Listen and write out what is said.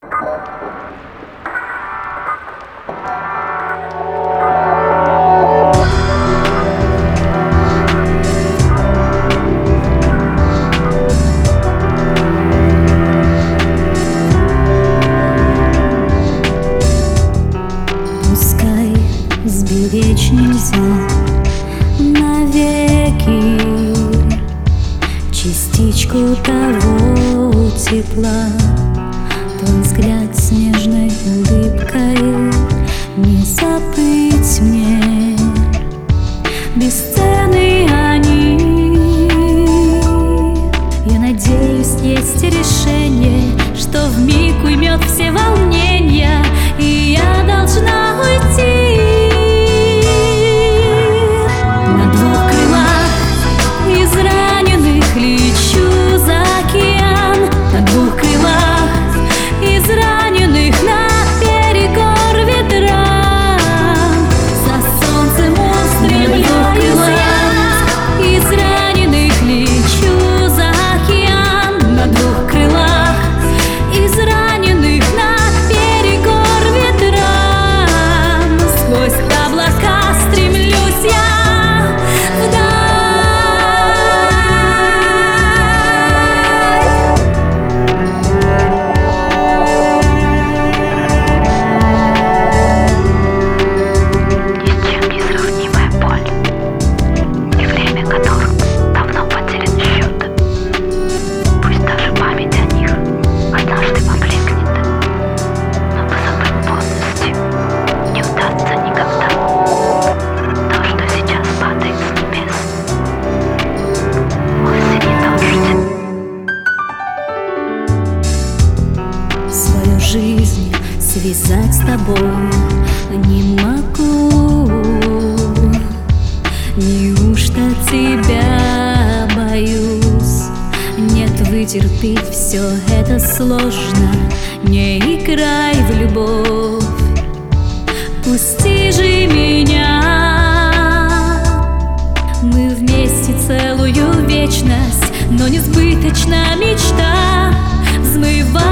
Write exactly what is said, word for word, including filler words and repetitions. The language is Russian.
Пускай сберечь нельзя навеки частичку того тепла, твой взгляд с нежной улыбкой не забыть мне. Бесценны они. Я надеюсь, есть решение, что вмиг уймет все волнения, и я должна уйти. На двух крылах израненных лечу за океан. На двух крылах израненных на перекор ветрам. За солнцем устремляюсь я, израненных лечу за океан. На двух крылах израненных на перекор ветрам. Сквозь облака стремлюсь я вдаль. Ни с чем не сравнимая боль, и время которым давно потерян счет. Пусть даже память о них однажды поблекнет, но позабыть полностью не удастся никогда. То, что сейчас падает с небес, вовсе не дождь. Свою жизнь связать с тобой не могу. Неужто тебя боюсь? Нет, вытерпеть все это сложно. Не играй в любовь, пусти же меня. Мы вместе целую вечность, но несбыточна мечта взмывает